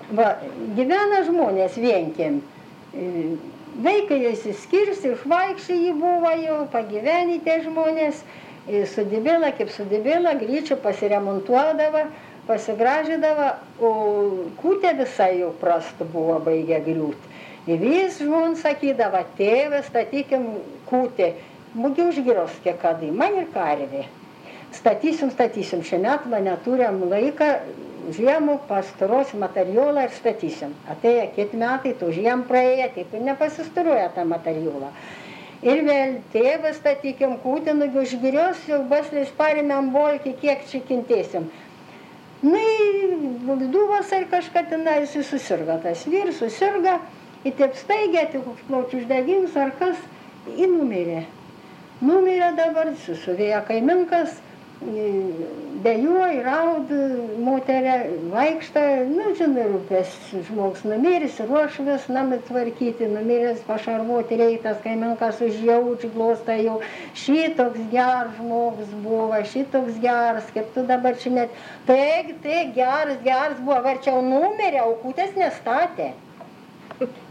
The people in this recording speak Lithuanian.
Va, gyvena žmonės vienkiem. Vaikai išsiskirs, išvaikščiai jį buvo jau, pagyveni tie žmonės, sudibėla, kaip sudibėla, greičiau pasiremontuodavo, pasigražydavo, o kūtė visai jau prastų buvo baigę griūti. Ir vis žmon sakydavo, tėve, statykim kūtį, mugi užgiros kiek kadai, man ir karvė. Statysim, šiemet va neturim laiką, žiemų pastarosim materialą ir statysim. Atėjo kiti metai, tu žiem praėję, taip ir nepasistaruoja tą materialą. Ir vėl tėvą statykim kūtį, nugi užgirios, jau basliais parėmėm bolkį, kiek čia kintėsim. Na, valduvas ar kažką tenai, jis susirga, tas vyras susirga, ir taip staigiai, tik plaučių uždegimus ar kas, ir numirė. Numirė dabar, susuvėjo kaiminkas, dejuoja, raud, moterė vaikšta, nu, žinai, rūpės žmogus numiręs, ruošvis namai tvarkyti, numiręs pašarvuoti reitas, kaiminkas užjauč, glosta jau, šitoks geras žmogus buvo, šitoks geras, kaip tu dabar čia net, tai geras buvo, varčiau numirė, o kūtės nestatė.